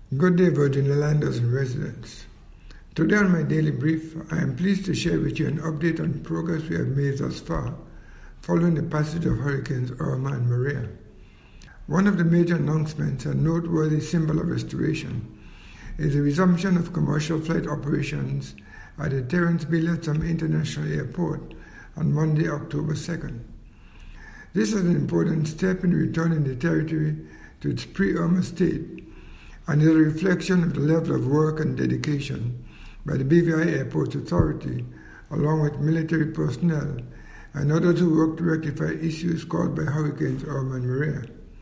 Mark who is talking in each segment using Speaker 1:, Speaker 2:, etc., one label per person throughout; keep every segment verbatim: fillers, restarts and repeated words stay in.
Speaker 1: Good day, Virgin Islanders and residents. Today on my daily brief, I am pleased to share with you an update on progress we have made thus far following the passage of Hurricanes Irma and Maria. One of the major announcements and noteworthy symbol of restoration is the resumption of commercial flight operations at the Terence B. Lettsome International Airport on Monday, October second. This is an important step in returning the territory to its pre-Irma state and is a reflection of the level of work and dedication by the B V I Airports Authority, along with military personnel and others who work to rectify issues caused by Hurricanes Irma and Maria.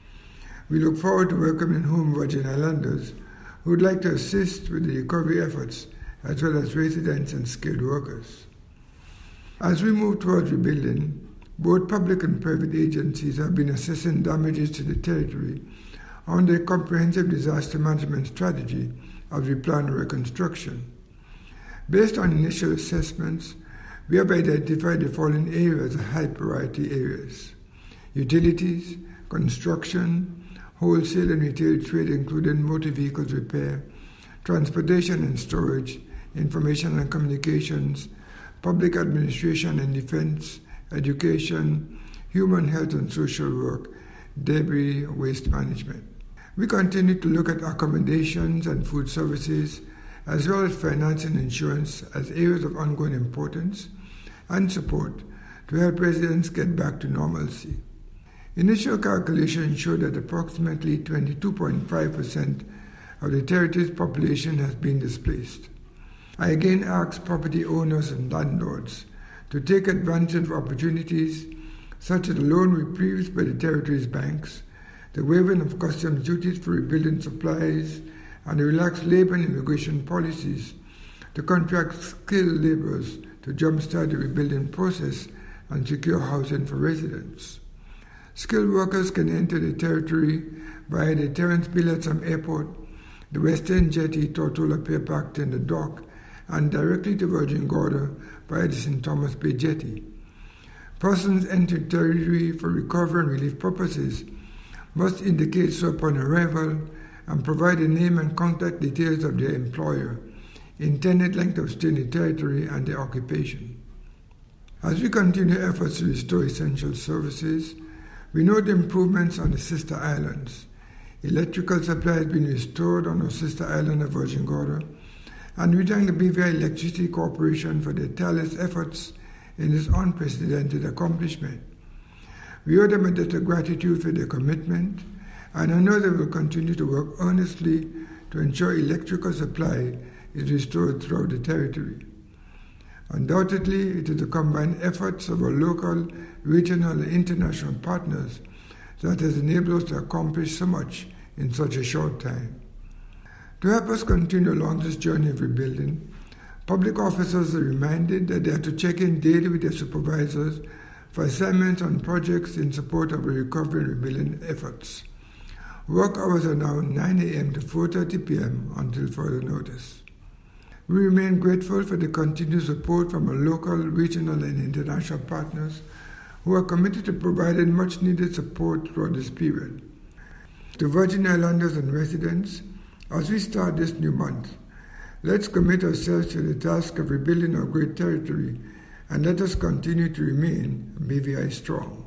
Speaker 1: We look forward to welcoming home Virgin Islanders who would like to assist with the recovery efforts, as well as residents and skilled workers. As we move towards rebuilding, both public and private agencies have been assessing damages to the territory under a comprehensive disaster management strategy as we plan reconstruction. Based on initial assessments, we have identified the following areas as high priority areas: utilities, construction, wholesale and retail trade including motor vehicles repair, transportation and storage, information and communications, public administration and defense, education, human health and social work, debris waste management. We continue to look at accommodations and food services, as well as finance and insurance as areas of ongoing importance and support to help residents get back to normalcy. Initial calculations show that approximately twenty-two point five percent of the territory's population has been displaced. I again ask property owners and landlords to take advantage of opportunities such as the loan reprieves by the territory's banks, the waiving of customs duties for rebuilding supplies, and the relaxed labor and immigration policies to contract skilled laborers to jumpstart the rebuilding process and secure housing for residents. Skilled workers can enter the territory via the Terence B. Lettsome Airport, the Western Jetty, Tortola Pier Park Tender Dock, and directly to Virgin Gorda via the Saint Thomas Bay Jetty. Persons entering territory for recovery and relief purposes must indicate so upon arrival and provide the name and contact details of their employer, intended length of stay in the territory, and their occupation. As we continue efforts to restore essential services, we note improvements on the sister islands. Electrical supply has been restored on our sister island of Virgin Gorda, and we thank the B V I Electricity Corporation for their tireless efforts in this unprecedented accomplishment. We owe them a debt of gratitude for their commitment, and I know they will continue to work earnestly to ensure electrical supply is restored throughout the territory. Undoubtedly, it is the combined efforts of our local, regional, and international partners that has enabled us to accomplish so much in such a short time. To help us continue along this journey of rebuilding, public officers are reminded that they are to check in daily with their supervisors for assignments on projects in support of the recovery and rebuilding efforts. Work hours are now nine a.m. to four thirty p.m. until further notice. We remain grateful for the continued support from our local, regional, and international partners who are committed to providing much-needed support throughout this period. To Virgin Islanders and residents, as we start this new month, let's commit ourselves to the task of rebuilding our great territory, and let us continue to remain B V I strong.